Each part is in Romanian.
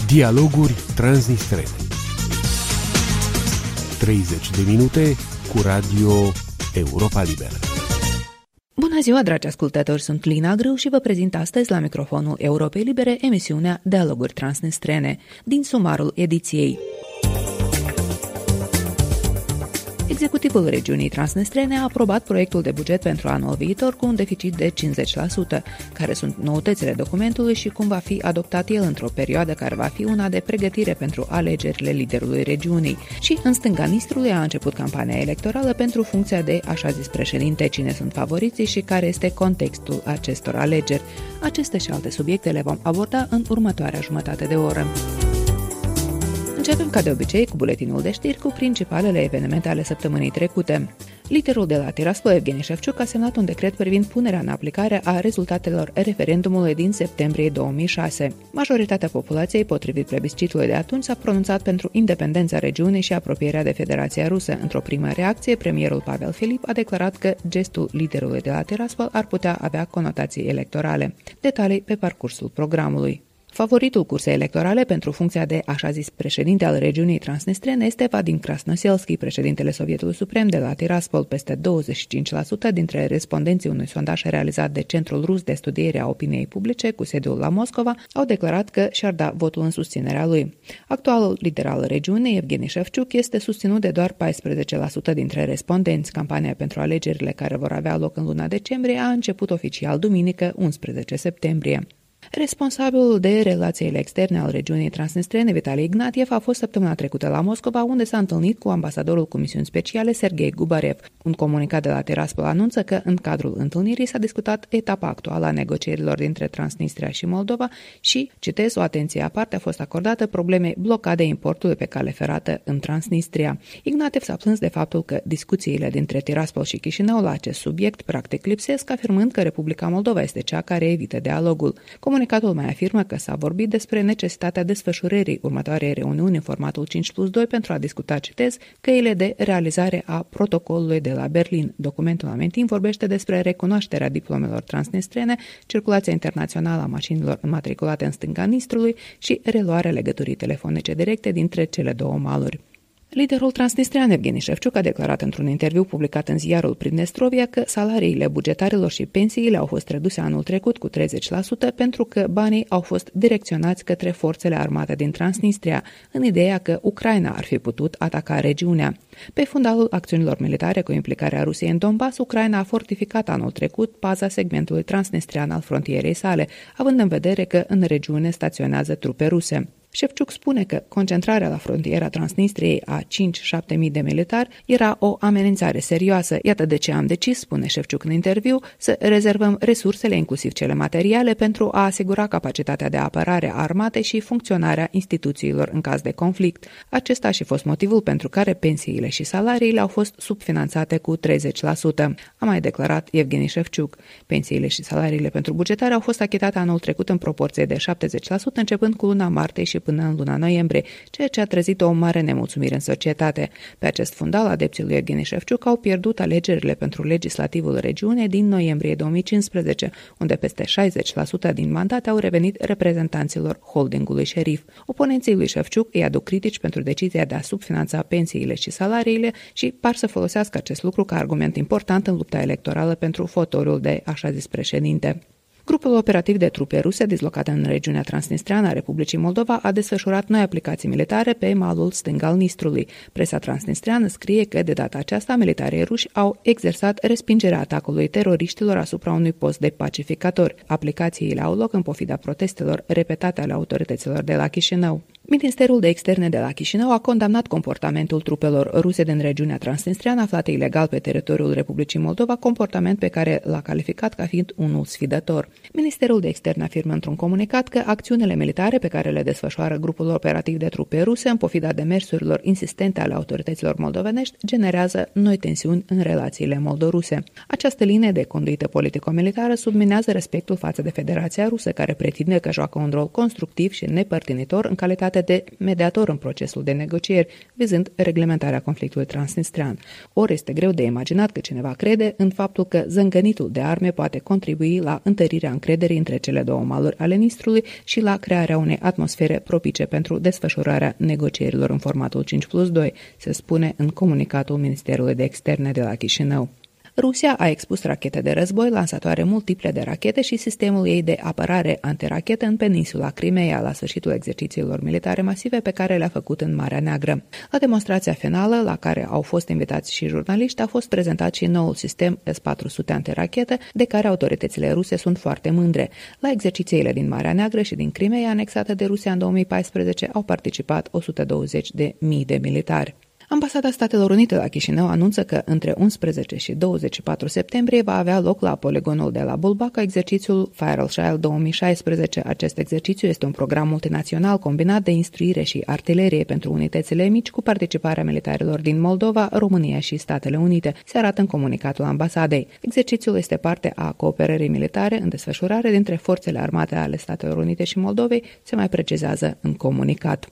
Dialoguri transnistrene. 30 de minute cu Radio Europa Liberă. Bună ziua, dragi ascultători, sunt Lina Grâu și vă prezint astăzi la microfonul Europei Libere emisiunea Dialoguri transnistrene, din sumarul ediției. Executivul regiunii transnistrene a aprobat proiectul de buget pentru anul viitor cu un deficit de 50%, care sunt noutățile documentului și cum va fi adoptat el într-o perioadă care va fi una de pregătire pentru alegerile liderului regiunii. Și în stânga Nistrului a început campania electorală pentru funcția de așa zis președinte, cine sunt favoriții și care este contextul acestor alegeri. Aceste și alte subiecte le vom aborda în următoarea jumătate de oră. Începem ca de obicei cu buletinul de știri cu principalele evenimente ale săptămânii trecute. Liderul de la Tiraspol, Evgeni Șefciuc, a semnat un decret privind punerea în aplicare a rezultatelor referendumului din septembrie 2006. Majoritatea populației, potrivit plebiscitului de atunci, s-a pronunțat pentru independența regiunii și apropierea de Federația Rusă. Într-o primă reacție, premierul Pavel Filip a declarat că gestul liderului de la Tiraspol ar putea avea conotații electorale. Detalii pe parcursul programului. Favoritul cursei electorale pentru funcția de așa zis președinte al regiunii transnistrene este Vadim Krasnoselski, președintele Sovietului Suprem de la Tiraspol. Peste 25% dintre respondenții unui sondaj realizat de Centrul Rus de Studiere a Opiniei Publice cu sediul la Moscova au declarat că și-ar da votul în susținerea lui. Actualul lider al regiunii, Evgeni Șefciuc, este susținut de doar 14% dintre respondenți. Campania pentru alegerile care vor avea loc în luna decembrie a început oficial duminică, 11 septembrie. Responsabilul de relațiile externe al regiunii transnistrene, Vitali Ignatiev, a fost săptămâna trecută la Moscova, unde s-a întâlnit cu ambasadorul cu misiuni speciale, Sergei Gubarev. Un comunicat de la Tiraspol anunță că în cadrul întâlnirii s-a discutat etapa actuală a negocierilor dintre Transnistria și Moldova și, citez, o atenție aparte a fost acordată problemei blocadei importului pe cale ferată în Transnistria. Ignatiev s-a plâns de faptul că discuțiile dintre Tiraspol și Chișinău la acest subiect practic lipsesc, afirmând că Republica Moldova este cea care evită dialogul. Comunicatul mai afirmă că s-a vorbit despre necesitatea desfășurării următoarei reuniuni în formatul 5+2 pentru a discuta, citez, căile de realizare a protocolului de la Berlin. Documentul amintind vorbește despre recunoașterea diplomelor transnistrene, circulația internațională a mașinilor înmatriculate în stânga Nistrului și reluarea legăturii telefonice directe dintre cele două maluri. Liderul transnistrian Evgeni Șefciuc a declarat într-un interviu publicat în ziarul Pridnestrovia că salariile bugetarilor și pensiile au fost reduse anul trecut cu 30% pentru că banii au fost direcționați către forțele armate din Transnistria, în ideea că Ucraina ar fi putut ataca regiunea. Pe fundalul acțiunilor militare cu implicarea Rusiei în Donbass, Ucraina a fortificat anul trecut paza segmentului transnistrian al frontierei sale, având în vedere că în regiune staționează trupe ruse. Șefciuc spune că concentrarea la frontiera Transnistriei a 5-7 mii de militari era o amenințare serioasă. Iată de ce am decis, spune Șefciuc în interviu, să rezervăm resursele, inclusiv cele materiale, pentru a asigura capacitatea de apărare a armatei și funcționarea instituțiilor în caz de conflict. Acesta a și fost motivul pentru care pensiile și salariile au fost subfinanțate cu 30%. A mai declarat Evgeni Șefciuc. Pensiile și salariile pentru bugetari au fost achitate anul trecut în proporție de 70%, începând cu luna martie și până în luna noiembrie, ceea ce a trezit o mare nemulțumire în societate. Pe acest fundal, adepții lui Evgeni Șefciuc au pierdut alegerile pentru legislativul regiunii din noiembrie 2015, unde peste 60% din mandate au revenit reprezentanților holdingului șerif. Oponenții lui Șefciuc îi aduc critici pentru decizia de a subfinanța pensiile și salariile și par să folosească acest lucru ca argument important în lupta electorală pentru fotoliul de așa zis președinte. Grupul operativ de trupe ruse dislocate în regiunea transnistreană a Republicii Moldova a desfășurat noi aplicații militare pe malul stâng al Nistrului. Presa transnistreană scrie că de data aceasta militarii ruși au exersat respingerea atacului teroriștilor asupra unui post de pacificatori. Aplicațiile au loc în pofida protestelor repetate ale autorităților de la Chișinău. Ministerul de Externe de la Chișinău a condamnat comportamentul trupelor ruse din regiunea transnistreană aflate ilegal pe teritoriul Republicii Moldova, comportament pe care l-a calificat ca fiind unul sfidător. Ministerul de Externe afirmă într-un comunicat că acțiunile militare pe care le desfășoară grupul operativ de trupe ruse în pofida demersurilor insistente ale autorităților moldovenești generează noi tensiuni în relațiile moldoruse. Această linie de conduită politico-militară subminează respectul față de Federația Rusă, care pretinde că joacă un rol constructiv și nepărtinitor în calitate calitate de mediator în procesul de negocieri, vizând reglementarea conflictului transnistrean. Ori este greu de imaginat că cineva crede în faptul că zângănitul de arme poate contribui la întărirea încrederii între cele două maluri ale Nistrului și la crearea unei atmosfere propice pentru desfășurarea negocierilor în formatul 5+2, se spune în comunicatul Ministerului de Externe de la Chișinău. Rusia a expus rachete de război, lansatoare multiple de rachete și sistemul ei de apărare antirachetă în peninsula Crimeea la sfârșitul exercițiilor militare masive pe care le-a făcut în Marea Neagră. La demonstrația finală, la care au fost invitați și jurnaliști, a fost prezentat și noul sistem S-400 antirachetă, de care autoritățile ruse sunt foarte mândre. La exercițiile din Marea Neagră și din Crimeea, anexată de Rusia în 2014, au participat 120.000 de militari. Ambasada Statelor Unite la Chișinău anunță că între 11 și 24 septembrie va avea loc la poligonul de la Bulbaca exercițiul Fire Child 2016. Acest exercițiu este un program multinațional combinat de instruire și artilerie pentru unitățile mici cu participarea militarilor din Moldova, România și Statele Unite, se arată în comunicatul ambasadei. Exercițiul este parte a cooperării militare în desfășurare dintre forțele armate ale Statelor Unite și Moldovei, se mai precizează în comunicat.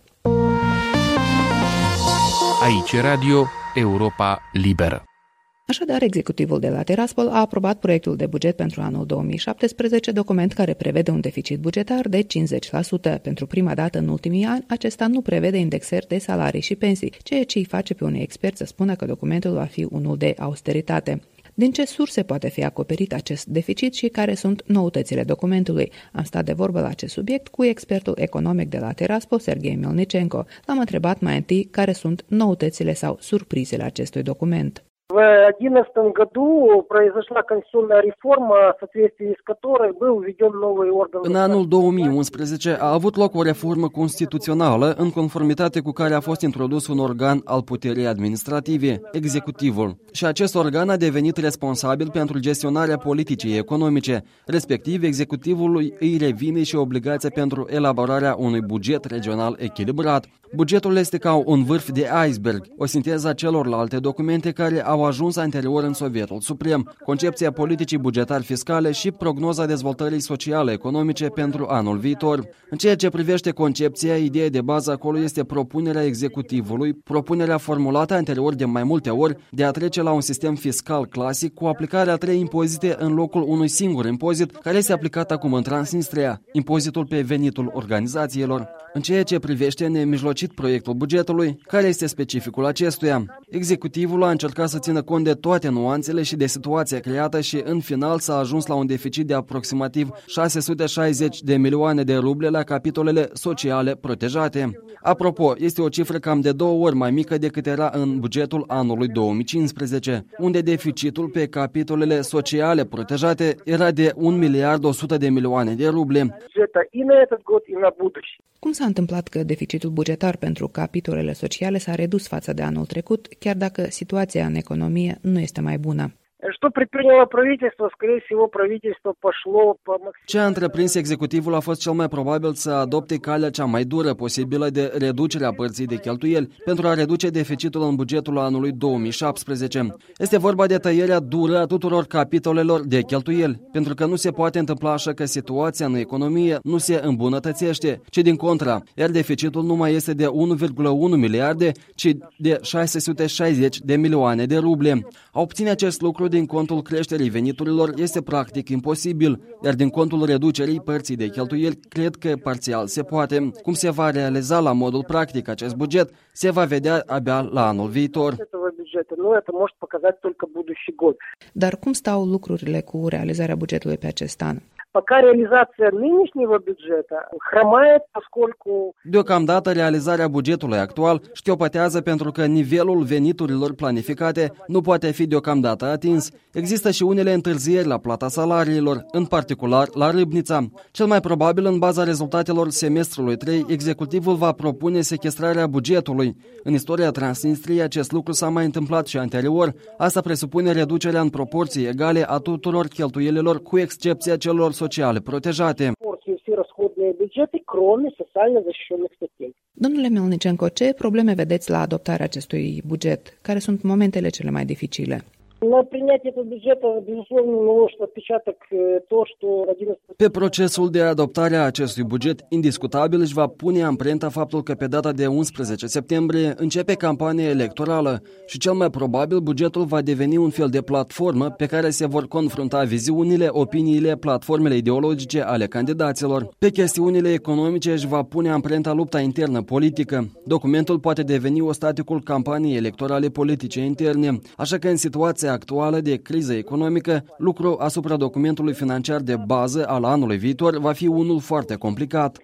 Aici Radio Europa Liberă. Așadar, executivul de la Tiraspol a aprobat proiectul de buget pentru anul 2017, document care prevede un deficit bugetar de 50%. Pentru prima dată în ultimii ani, acesta nu prevede indexări de salarii și pensii, ceea ce îi face pe unii experți să spună că documentul va fi unul de austeritate. Din ce surse poate fi acoperit acest deficit și care sunt noutățile documentului? Am stat de vorbă la acest subiect cu expertul economic de la Tiraspol, Serghei Melnicenko. L-am întrebat mai întâi care sunt noutățile sau surprizele acestui document. В 2011 году произошла конституционная реформа, в соответствии с которой был введен новый орган. În anul 2011 a avut loc o reformă constituțională în conformitate cu care a fost introdus un organ al puterii administrative, executivul. Și acest organ a devenit responsabil pentru gestionarea politicii economice, respectiv executivului îi revine și obligația pentru elaborarea unui buget regional echilibrat. Bugetul este ca un vârf de iceberg, o sinteză a celorlalte documente care au ajuns anterior în Sovietul Suprem, concepția politicii bugetar-fiscale și prognoza dezvoltării sociale-economice pentru anul viitor. În ceea ce privește concepția, ideea de bază acolo este propunerea executivului, propunerea formulată anterior de mai multe ori de a trece la un sistem fiscal clasic cu aplicarea a 3 impozite în locul unui singur impozit care este aplicat acum în Transnistria, impozitul pe venitul organizațiilor. În ceea ce privește nemijlocit proiectul bugetului, care este specificul acestuia? Executivul a încercat să țină cont de toate nuanțele și de situația creată și în final s-a ajuns la un deficit de aproximativ 660 de milioane de ruble la capitolele sociale protejate. Apropo, este o cifră cam de 2 ori mai mică decât era în bugetul anului 2015, unde deficitul pe capitolele sociale protejate era de 1.100 de milioane de ruble. Cum s-a întâmplat că deficitul bugetar pentru capitolele sociale s-a redus față de anul trecut, chiar dacă situația în economie nu este mai bună? Что предприняло правительство? Скорее всего, правительство пошло по максимуму. Ce a întreprins executivul a fost cel mai probabil să adopte calea cea mai dură posibilă de reducere a părții de cheltuieli pentru a reduce deficitul în bugetul anului 2017. Este vorba de tăierea dură a tuturor capitolelor de cheltuieli, pentru că nu se poate întâmpla așa că situația în economie nu se îmbunătățește, ci din contra, iar deficitul nu mai este de 1,1 miliarde, ci de 660 de milioane de ruble. A obține acest lucru din contul creșterii veniturilor este practic imposibil, iar din contul reducerii părții de cheltuieli cred că parțial se poate. Cum se va realiza la modul practic acest buget, se va vedea abia la anul viitor. Dar cum stau lucrurile cu realizarea bugetului pe acest an? Пока реализация нынешнего бюджета хромает, поскольку... Deocamdată realizarea bugetului actual șchiopătează pentru că nivelul veniturilor planificate nu poate fi deocamdată atins. Există și unele întârzieri la plata salariilor, în particular la Râbnița. Cel mai probabil, în baza rezultatelor semestrului 3, executivul va propune sechestrarea bugetului. În istoria Transnistriei acest lucru s-a mai întâmplat și anterior. Asta presupune reducerea în proporții egale a tuturor cheltuielilor, cu excepția celor sociale protejate. Domnule Melnicenko, ce probleme vedeți la adoptarea acestui buget? Care sunt momentele cele mai dificile? Pe procesul de adoptare a acestui buget, indiscutabil își va pune amprenta faptul că pe data de 11 septembrie începe campania electorală și cel mai probabil bugetul va deveni un fel de platformă pe care se vor confrunta viziunile, opiniile, platformele ideologice ale candidaților. Pe chestiunile economice își va pune amprenta lupta internă politică. Documentul poate deveni ostaticul campaniei electorale politice interne, așa că în situația actuală de criză economică, lucru asupra documentului financiar de bază al anului viitor va fi unul foarte complicat.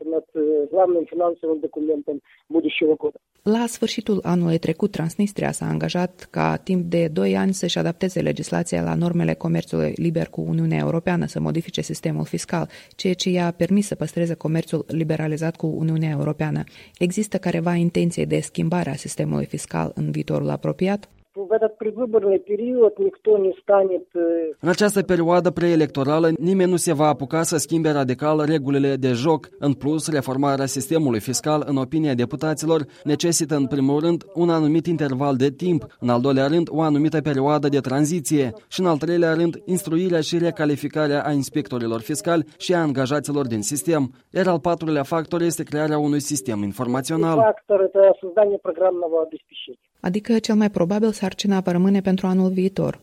La sfârșitul anului trecut, Transnistria s-a angajat ca timp de 2 ani să-și adapteze legislația la normele comerțului liber cu Uniunea Europeană, să modifice sistemul fiscal, ceea ce i-a permis să păstreze comerțul liberalizat cu Uniunea Europeană. Există careva intenție de schimbare a sistemului fiscal în viitorul apropiat? În această perioadă preelectorală, nimeni nu se va apuca să schimbe radical regulile de joc. În plus, reformarea sistemului fiscal, în opinia deputaților, necesită în primul rând un anumit interval de timp, în al doilea rând o anumită perioadă de tranziție și în al treilea rând instruirea și recalificarea a inspectorilor fiscali și a angajaților din sistem. Iar al patrulea factor este crearea unui sistem informațional. Adică cel mai probabil sarcina va rămâne pentru anul viitor.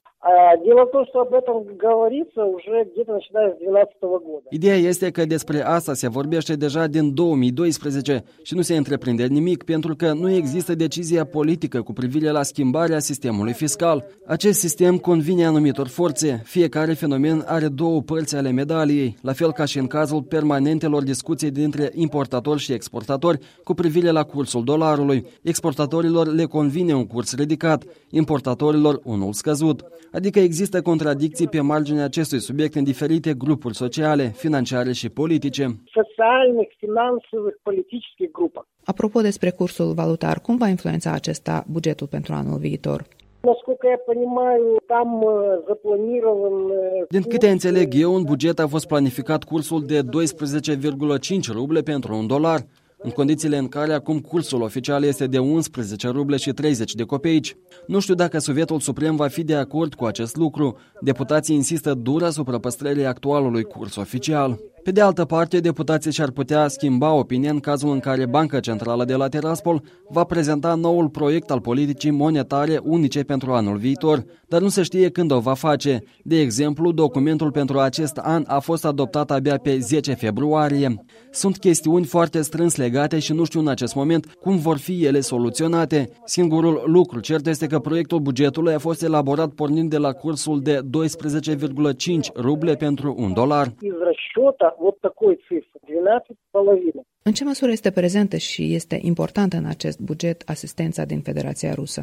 Ideea este că despre asta se vorbește deja din 2012 și nu se întreprinde nimic pentru că nu există decizia politică cu privire la schimbarea sistemului fiscal. Acest sistem convine anumitor forțe. Fiecare fenomen are două părți ale medaliei, la fel ca și în cazul permanentelor discuții dintre importatori și exportatori cu privire la cursul dolarului. Exportatorilor le convine un curs ridicat, importatorilor unul scăzut. Adică există contradicții pe marginea acestui subiect în diferite grupuri sociale, financiare și politice. Apropo despre cursul valutar, cum va influența acesta bugetul pentru anul viitor? Din câte înțeleg eu, în buget a fost planificat cursul de 12,5 ruble pentru $1. În condițiile în care acum cursul oficial este de 11 ruble și 30 de copeici. Nu știu dacă Sovietul Suprem va fi de acord cu acest lucru. Deputații insistă dur asupra păstrării actualului curs oficial. Pe de altă parte, deputații și-ar putea schimba opinia în cazul în care Banca Centrală de la Tiraspol va prezenta noul proiect al politicii monetare unice pentru anul viitor, dar nu se știe când o va face. De exemplu, documentul pentru acest an a fost adoptat abia pe 10 februarie. Sunt chestiuni foarte strâns legate și nu știu în acest moment cum vor fi ele soluționate. Singurul lucru cert este că proiectul bugetului a fost elaborat pornind de la cursul de 12,5 ruble pentru $1. În ce măsură este prezentă și este importantă în acest buget asistența din Federația Rusă?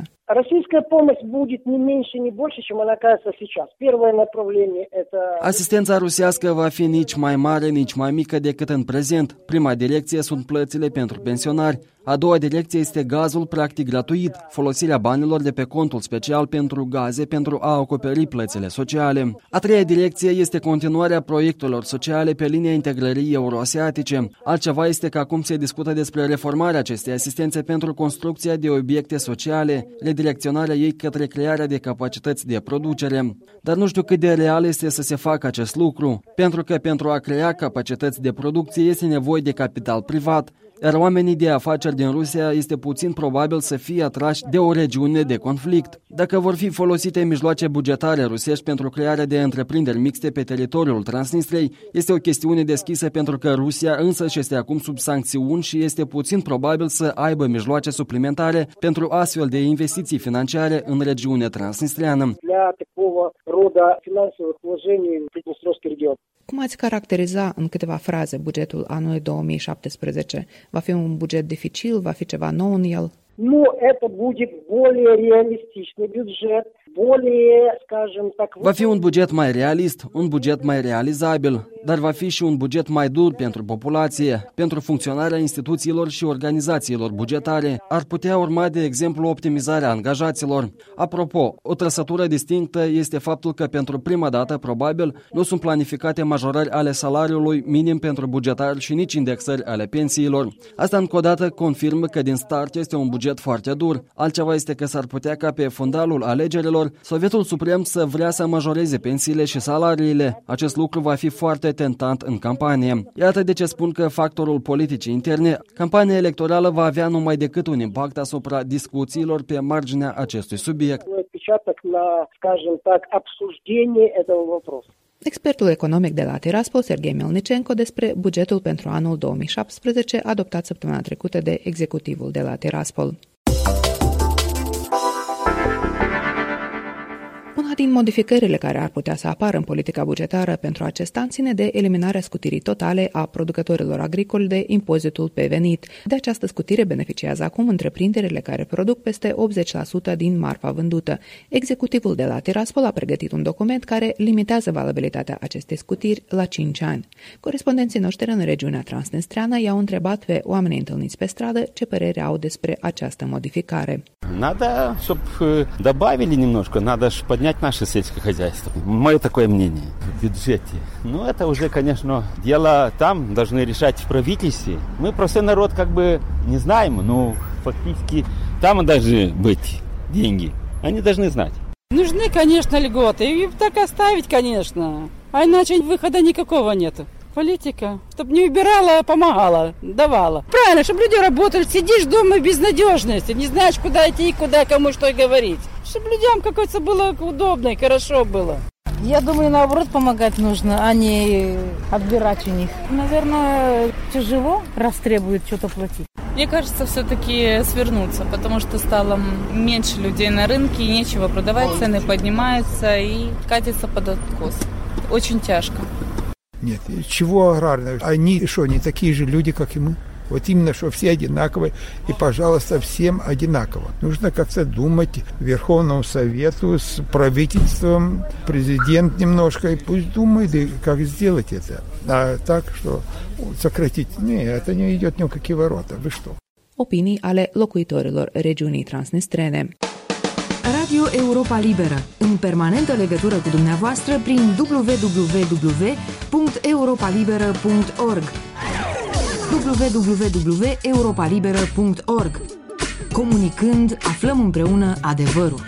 Asistența rusească va fi nici mai mare, nici mai mică decât în prezent. Prima direcție sunt plățile pentru pensionari. A doua direcție este gazul practic gratuit, folosirea banilor de pe contul special pentru gaze pentru a acoperi plățile sociale. A treia direcție este continuarea proiectelor sociale pe linia integrării euroasiatice. Altceva este că acum se discută despre reformarea acestei asistențe pentru construcția de obiecte sociale, redirecționarea ei către crearea de capacități de producere. Dar nu știu cât de real este să se facă acest lucru, pentru că pentru a crea capacități de producție este nevoie de capital privat, iar oamenii de afaceri din Rusia este puțin probabil să fie atrași de o regiune de conflict. Dacă vor fi folosite mijloace bugetare rusești pentru crearea de întreprinderi mixte pe teritoriul Transnistriei, este o chestiune deschisă pentru că Rusia însăși este acum sub sancțiuni și este puțin probabil să aibă mijloace suplimentare pentru astfel de investiții financiare în regiunea transnistriană. Cum ați caracteriza în câteva fraze bugetul anului 2017? Va fi un buget dificil? Va fi ceva nou în el? Nu, это будет более реалистичный бюджет, более, скажем так... Va fi un buget mai realist, un buget mai realizabil. dar va fi și un buget mai dur pentru populație, pentru funcționarea instituțiilor și organizațiilor bugetare. Ar putea urma, de exemplu, optimizarea angajaților. Apropo, o trăsătură distinctă este faptul că pentru prima dată, probabil, nu sunt planificate majorări ale salariului minim pentru bugetari și nici indexări ale pensiilor. Asta încă o dată confirmă că din start este un buget foarte dur. Altceva este că s-ar putea ca pe fundalul alegerilor Sovietul Suprem să vrea să majoreze pensiile și salariile. Acest lucru va fi foarte tentant în campanie. Iată de ce spun că factorul politicii interne, campania electorală va avea numai decât un impact asupra discuțiilor pe marginea acestui subiect. Expertul economic de la Tiraspol, Serghei Melnicenko, despre bugetul pentru anul 2017 adoptat săptămâna trecută de executivul de la Tiraspol. Una din modificările care ar putea să apară în politica bugetară pentru acest an ține de eliminarea scutirii totale a producătorilor agricoli de impozitul pe venit. De această scutire beneficiază acum întreprinderile care produc peste 80% din marfa vândută. Executivul de la Tiraspol a pregătit un document care limitează valabilitatea acestei scutiri la 5 ani. Corespondenții noștri în regiunea transnistreană i-au întrebat pe oamenii întâlniți pe stradă ce părere au despre această modificare. Надо, чтобы добавили немножко, надо же поднять наше сельское хозяйство. Мое такое мнение в бюджете. Ну, это уже, конечно, дело там должны решать в правительстве. Мы простой народ как бы не знаем, но фактически там должны быть деньги. Они должны знать. Нужны, конечно, льготы. И так оставить, конечно. А иначе выхода никакого нету. Политика, чтобы не убирала, а помогала, давала. Правильно, чтобы люди работали. Сидишь дома в безнадежности, не знаешь, куда идти, куда, кому что говорить. Чтобы людям какое-то было удобно и хорошо было. Я думаю, наоборот, помогать нужно, а не отбирать у них. Наверное, тяжело, раз требуют что-то платить. Мне кажется, все-таки свернуться, потому что стало меньше людей на рынке, и нечего продавать, цены поднимаются и катятся под откос. Очень тяжко. Нет, чего аграрные? Они что, не такие же люди, как и мы? Вот именно, что все одинаковые, и, пожалуйста, всем одинаково. Нужно как-то думать Верховному Совету, с правительством, президент немножко, и пусть думает, как сделать это. А так, что сократить, нет, это не идет ни в какие ворота. Вы что? Opinii ale locuitorilor regiunii transnistrene. Radio Europa Liberă, în permanentă legătură cu dumneavoastră prin www.europalibera.org www.europalibera.org. Comunicând, aflăm împreună adevărul.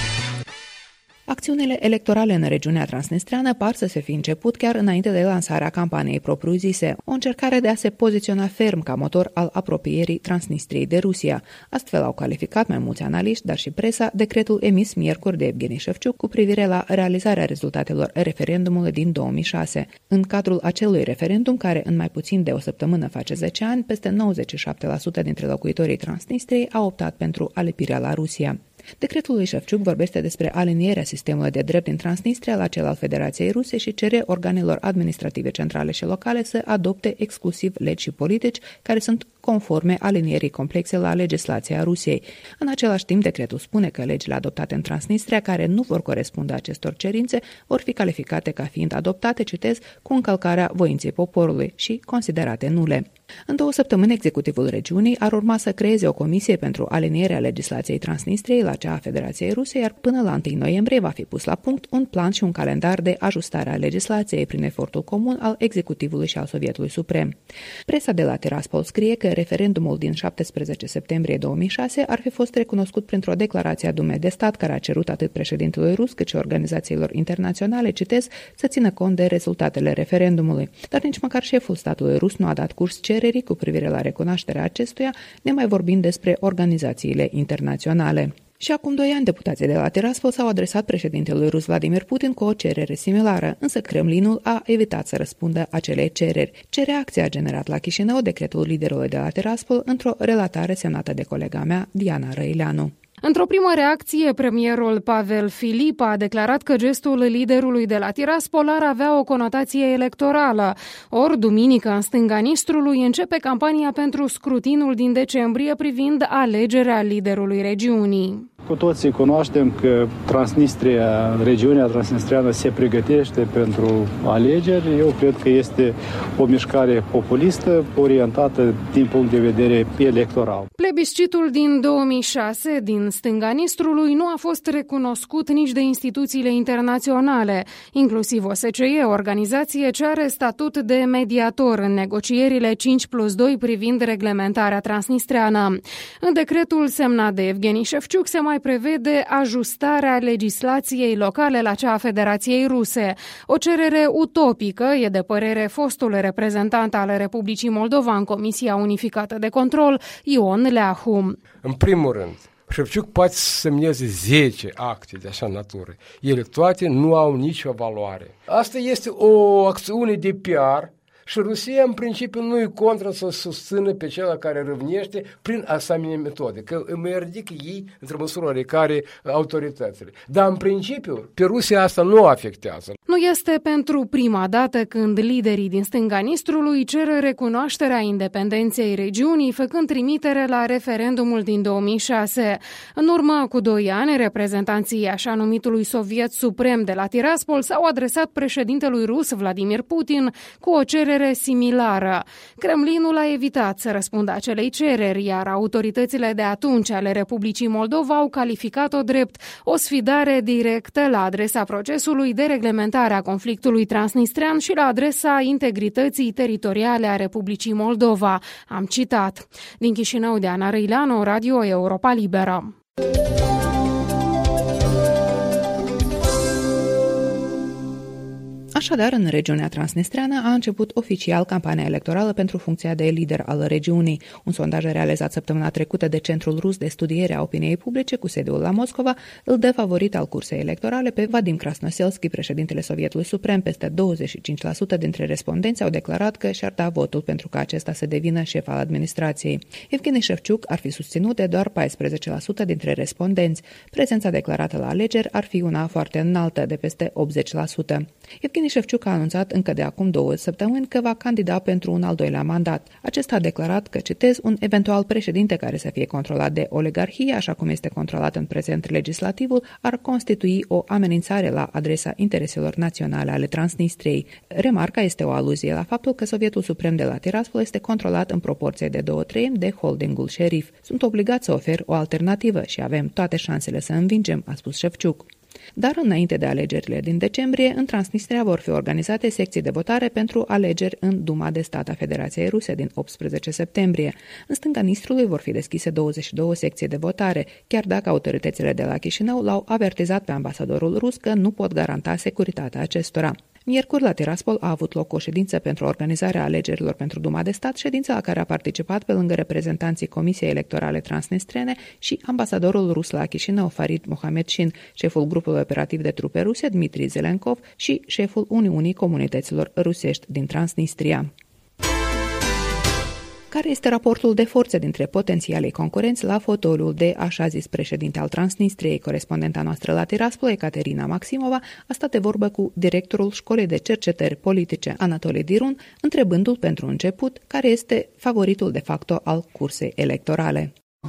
Acțiunile electorale în regiunea transnistreană par să se fi început chiar înainte de lansarea campaniei propriu-zise, o încercare de a se poziționa ferm ca motor al apropierii Transnistriei de Rusia. Astfel au calificat mai mulți analiști, dar și presa, decretul emis miercuri de Evgeni Șefciuc cu privire la realizarea rezultatelor referendumului din 2006. În cadrul acelui referendum, care în mai puțin de o săptămână face 10 ani, peste 97% dintre locuitorii Transnistriei au optat pentru alipirea la Rusia. Decretul lui Șefciuc vorbește despre alinierea sistemului de drept din Transnistria la cel al Federației Ruse și cere organelor administrative centrale și locale să adopte exclusiv legi și politici care sunt conforme alinierii complexe la legislația Rusiei. În același timp, decretul spune că legile adoptate în Transnistria care nu vor corespunde acestor cerințe vor fi calificate ca fiind adoptate, citez, cu încălcarea voinței poporului și considerate nule. În 2 săptămâni, executivul regiunii ar urma să creeze o comisie pentru alinierea legislației Transnistriei la cea a Federației Ruse, iar până la 1 noiembrie va fi pus la punct un plan și un calendar de ajustare a legislației prin efortul comun al executivului și al Sovietului Suprem. Presa de la Tiraspol scrie că referendumul din 17 septembrie 2006 ar fi fost recunoscut printr-o declarație a Dumei de stat care a cerut atât președintelui rus cât și organizațiilor internaționale, citez, să țină cont de rezultatele referendumului. Dar nici măcar șeful statului rus nu a dat curs cererii cu privire la recunoașterea acestuia, nemai vorbind despre organizațiile internaționale. Și acum 2 ani, deputații de la Tiraspol s-au adresat președintelui rus Vladimir Putin cu o cerere similară, însă Kremlinul a evitat să răspundă acelei cereri. Ce reacție a generat la Chișinău decretul liderului de la Tiraspol într-o relatare semnată de colega mea, Diana Răileanu. Într-o primă reacție, premierul Pavel Filip a declarat că gestul liderului de la Tiraspol ar avea o conotație electorală. Ori, duminică, în stânga Nistrului, începe campania pentru scrutinul din decembrie privind alegerea liderului regiunii. Cu toții cunoaștem că regiunea transnistriană se pregătește pentru alegeri. Eu cred că este o mișcare populistă orientată din punct de vedere electoral. Plebiscitul din 2006 din stânga Nistrului nu a fost recunoscut nici de instituțiile internaționale, inclusiv OSCE, organizație ce are statut de mediator în negocierile 5+2 privind reglementarea transnistreană. În decretul semnat de Evgeni Șefciuc se mai prevede ajustarea legislației locale la cea a Federației Ruse. O cerere utopică, e de părere fostul reprezentant al Republicii Moldova în Comisia Unificată de Control, Ion Leahu. În primul rând, Șefciuc poate să semneze 10 acte de așa natură. Ele toate nu au nicio valoare. Asta este o acțiune de PR și Rusia, în principiu, nu e contra să susțină pe cel care râvnește prin asemenea metode, că îmi ridică ei într-o măsură oarecare autoritățile. Dar, în principiu, pe Rusia asta nu afectează. Nu este pentru prima dată când liderii din stânga Nistrului cer recunoașterea independenței regiunii, făcând trimitere la referendumul din 2006. În urmă cu 2 ani, reprezentanții așa numitului Soviet Suprem de la Tiraspol s-au adresat președintelui rus Vladimir Putin cu o cerere similară. Kremlinul a evitat să răspundă acelei cereri, iar autoritățile de atunci ale Republicii Moldova au calificat-o drept o sfidare directă la adresa procesului de reglementare a conflictului transnistrean și la adresa integrității teritoriale a Republicii Moldova. Am citat. Din Chișinău, Diana Răileanu, Radio Europa Liberă. Așadar, în regiunea transnistreană a început oficial campania electorală pentru funcția de lider al regiunii. Un sondaj realizat săptămâna trecută de Centrul Rus de Studiere a Opiniei Publice cu sediul la Moscova îl dă favorit al cursei electorale pe Vadim Krasnoselski, președintele Sovietului Suprem. Peste 25% dintre respondenți au declarat că și-ar da votul pentru ca acesta să devină șef al administrației. Evgeni Șefciuc ar fi susținut de doar 14% dintre respondenți. Prezența declarată la alegeri ar fi una foarte înaltă, de peste 80%. Evgeni Șefciuc a anunțat încă de acum 2 săptămâni că va candida pentru un al 2-lea mandat. Acesta a declarat că, citez, un eventual președinte care să fie controlat de oligarhie, așa cum este controlat în prezent legislativul, ar constitui o amenințare la adresa intereselor naționale ale Transnistriei. Remarca este o aluzie la faptul că Sovietul Suprem de la Tiraspol este controlat în proporție de 2/3 de holdingul șerif. Sunt obligat să ofer o alternativă și avem toate șansele să învingem, a spus Șefciuc. Dar înainte de alegerile din decembrie, în Transnistria vor fi organizate secții de votare pentru alegeri în Duma de Stat a Federației Ruse din 18 septembrie. În stânga Nistrului vor fi deschise 22 secții de votare, chiar dacă autoritățile de la Chișinău l-au avertizat pe ambasadorul rus că nu pot garanta securitatea acestora. Miercuri, la Tiraspol a avut loc o ședință pentru organizarea alegerilor pentru Duma de Stat, ședința la care a participat pe lângă reprezentanții Comisiei Electorale Transnistrene și ambasadorul rus la Chișinău, Farid Mohamedșin, șeful grupului operativ de trupe ruse, Dmitri Zelenkov, și șeful Uniunii Comunităților Rusești din Transnistria. Care este raportul de forțe dintre potențialii concurenți la fotoliul de așa zis președinte al Transnistriei? Corespondenta noastră la Tiraspol, Ecaterina Maximova, a stat de vorbă cu directorul Școlii de Cercetări Politice, Anatoli Dirun, întrebându-l pentru început care este favoritul de facto al cursei electorale.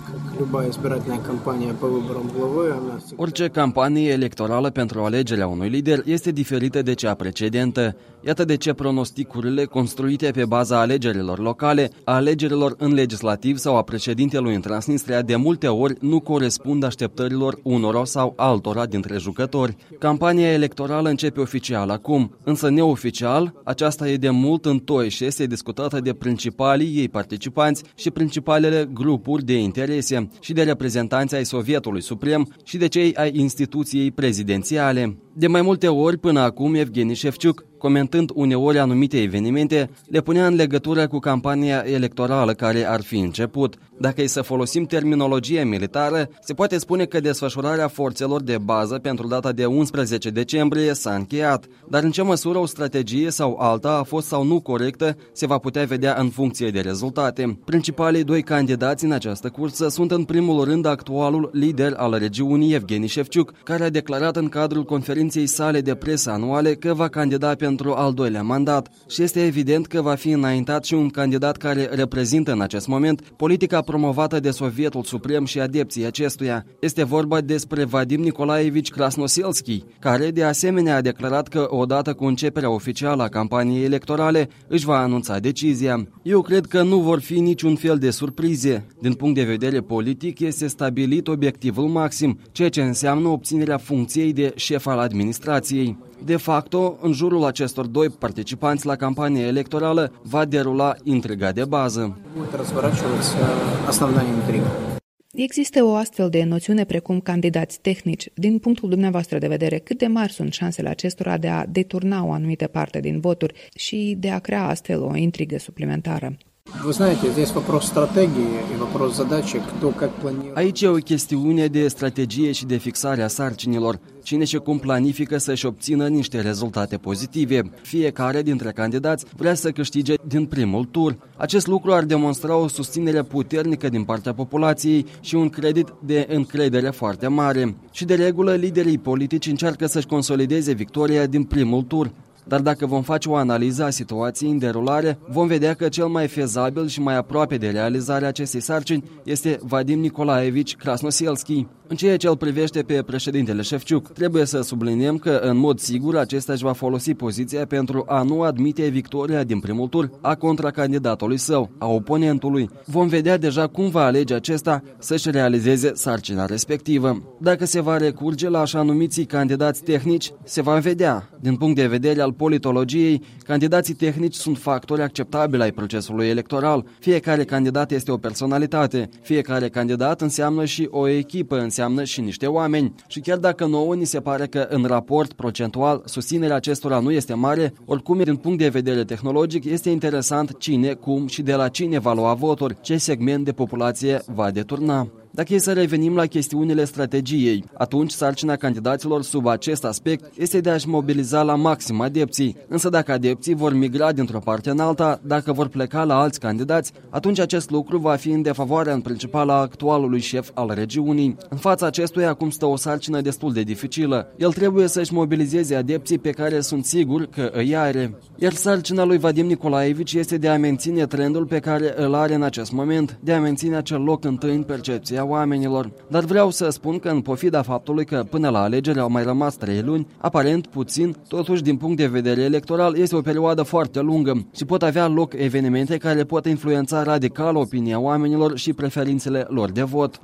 Orice campanie electorală pentru alegerea unui lider este diferită de cea precedentă. Iată de ce pronosticurile construite pe baza alegerilor locale, a alegerilor în legislativ sau a președintelui în Transnistria de multe ori nu corespund așteptărilor unora sau altora dintre jucători. Campania electorală începe oficial acum, însă neoficial, aceasta e de mult în toi și este discutată de principalii ei participanți și principalele grupuri de interese și de reprezentanți ai Sovietului Suprem și de cei ai instituției prezidențiale. De mai multe ori până acum, Evgeni Șefciuc, comentând uneori anumite evenimente, le punea în legătură cu campania electorală care ar fi început. Dacă e să folosim terminologie militară, se poate spune că desfășurarea forțelor de bază pentru data de 11 decembrie s-a încheiat, dar în ce măsură o strategie sau alta a fost sau nu corectă se va putea vedea în funcție de rezultate. Principalii 2 candidați în această cursă sunt în primul rând actualul lider al regiunii, Evgeni Șefciuc, care a declarat în cadrul conferinței conferinței sale de presă anuale că va candida pentru al doilea mandat și este evident că va fi înaintat și un candidat care reprezintă în acest moment politica promovată de Sovietul Suprem și adepții acestuia. Este vorba despre Vadim Nicolaevici Krasnoselski, care de asemenea a declarat că odată cu începerea oficială a campaniei electorale își va anunța decizia. Eu cred că nu vor fi niciun fel de surprize. Din punct de vedere politic este stabilit obiectivul maxim, ceea ce înseamnă obținerea funcției de șef al administrației. De facto, în jurul acestor doi participanți la campania electorală va derula intriga de bază. Există o astfel de noțiune precum candidați tehnici. Din punctul dumneavoastră de vedere, cât de mari sunt șansele acestora de a deturna o anumită parte din voturi și de a crea astfel o intrigă suplimentară? Aici e o chestiune de strategie și de fixare a sarcinilor. Cine și cum planifică să-și obțină niște rezultate pozitive. Fiecare dintre candidați vrea să câștige din primul tur. Acest lucru ar demonstra o susținere puternică din partea populației și un credit de încredere foarte mare. Și de regulă, liderii politici încearcă să-și consolideze victoria din primul tur. Dar dacă vom face o analiză a situației în derulare, vom vedea că cel mai fezabil și mai aproape de realizarea acestei sarcini este Vadim Nicolaevici Krasnoselski. În ceea ce îl privește pe președintele Șefciuc, trebuie să subliniem că, în mod sigur, acesta își va folosi poziția pentru a nu admite victoria din primul tur a contracandidatului său, a oponentului. Vom vedea deja cum va alege acesta să-și realizeze sarcina respectivă. Dacă se va recurge la așa numiții candidați tehnici, se va vedea. Din punct de vedere al politologiei, candidații tehnici sunt factori acceptabili ai procesului electoral. Fiecare candidat este o personalitate, fiecare candidat înseamnă și o echipă, înseamnă și niște oameni. Și chiar dacă nouă ni se pare că în raport procentual susținerea acestora nu este mare, oricum din punct de vedere tehnologic este interesant cine, cum și de la cine va lua voturi, ce segment de populație va deturna. Dacă e să revenim la chestiunile strategiei, atunci sarcina candidaților sub acest aspect este de a-și mobiliza la maxim adepții. Însă dacă adepții vor migra dintr-o parte în alta, dacă vor pleca la alți candidați, atunci acest lucru va fi în defavoarea în principal a actualului șef al regiunii. În fața acestuia acum stă o sarcină destul de dificilă. El trebuie să-și mobilizeze adepții pe care sunt sigur că îi are. Iar sarcina lui Vadim Nicolaevici este de a menține trendul pe care îl are în acest moment, de a menține acel loc întâi în percepția oamenilor. Dar vreau să spun că în pofida faptului că până la alegeri au mai rămas 3 luni, aparent puțin, totuși din punct de vedere electoral este o perioadă foarte lungă și pot avea loc evenimente care pot influența radical opinia oamenilor și preferințele lor de vot.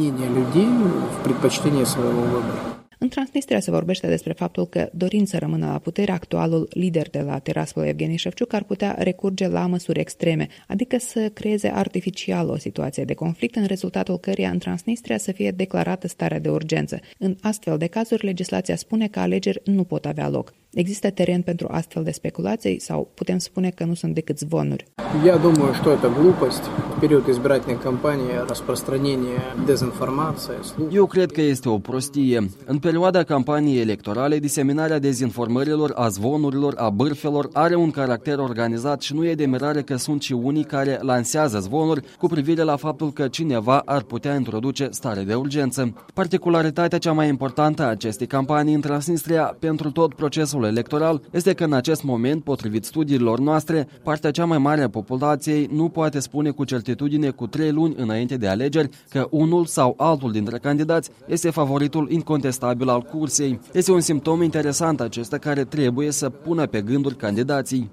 În Transnistria se vorbește despre faptul că, dorind să rămână la putere, actualul lider de la Tiraspol, Evgeni Șefciuc, ar putea recurge la măsuri extreme, adică să creeze artificial o situație de conflict, în rezultatul căreia în Transnistria să fie declarată starea de urgență. În astfel de cazuri, legislația spune că alegeri nu pot avea loc. Există teren pentru astfel de speculații sau putem spune că nu sunt decât zvonuri? Я думаю, что это глупость. В период избирательной кампании распространение дезинформации. Eu cred că este o prostie. În perioada campaniei electorale, diseminarea dezinformărilor, a zvonurilor, a bârfelor are un caracter organizat și nu e de mirare că sunt și unii care lansează zvonuri cu privire la faptul că cineva ar putea introduce stare de urgență. Particularitatea cea mai importantă a acestei campanii în Transnistria pentru tot procesul electoral este că în acest moment, potrivit studiilor noastre, partea cea mai mare a populației nu poate spune cu certitudine cu 3 luni înainte de alegeri că unul sau altul dintre candidați este favoritul incontestabil al cursei. Este un simptom interesant acesta care trebuie să pună pe gânduri candidații.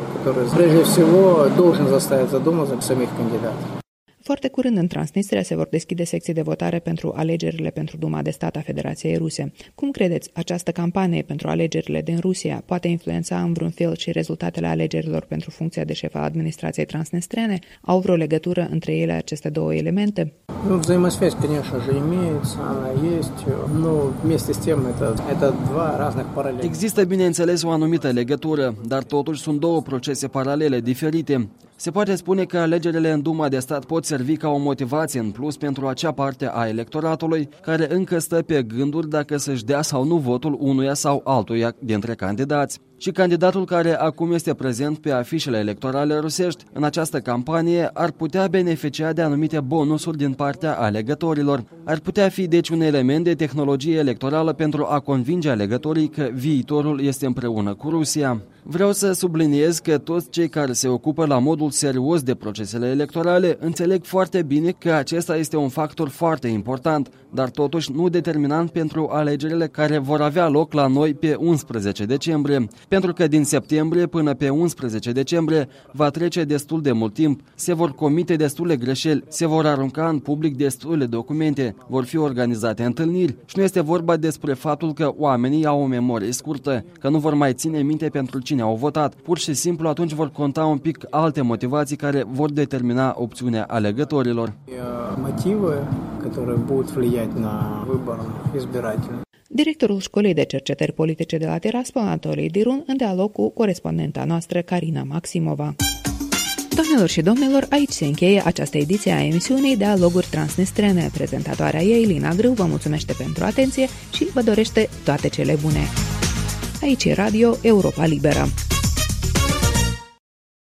Foarte curând în Transnistria se vor deschide secții de votare pentru alegerile pentru Duma de Stat a Federației Ruse. Cum credeți, această campanie pentru alegerile din Rusia poate influența în vreun fel și rezultatele alegerilor pentru funcția de șef al administrației transnistriene? Au vreo legătură între ele aceste două elemente? Взаимосвязь, конечно же, имеется, она есть, но вместе с тем это два разных параллельных. Există, bineînțeles, o anumită legătură, dar totuși sunt două procese paralele, diferite. Se poate spune că alegerile în Duma de Stat pot servi ca o motivație în plus pentru acea parte a electoratului care încă stă pe gânduri dacă să-și dea sau nu votul unuia sau altuia dintre candidați. și candidatul care acum este prezent pe afișele electorale rusești în această campanie ar putea beneficia de anumite bonusuri din partea alegătorilor. Ar putea fi deci un element de tehnologie electorală pentru a convinge alegătorii că viitorul este împreună cu Rusia. Vreau să subliniez că toți cei care se ocupă la modul serios de procesele electorale înțeleg foarte bine că acesta este un factor foarte important, dar totuși nu determinant pentru alegerile care vor avea loc la noi pe 11 decembrie. Pentru că din septembrie până pe 11 decembrie va trece destul de mult timp, se vor comite destule greșeli, se vor arunca în public destule documente, vor fi organizate întâlniri și nu este vorba despre faptul că oamenii au o memorie scurtă, că nu vor mai ține minte pentru cine au votat. Pur și simplu atunci vor conta un pic alte motivații care vor determina opțiunea alegătorilor. Motive care pot влиять на выбор избирателей. Directorul Școlii de Cercetări Politice de la Tiraspol, Anatolii Dirun, în dialog cu corespondenta noastră, Carina Maximova. Doamnelor și domnilor, aici se încheie această ediție a emisiunii Dialoguri Transnistrene. Prezentatoarea ei, Lina Grâu, vă mulțumește pentru atenție și vă dorește toate cele bune. Aici e Radio Europa Liberă.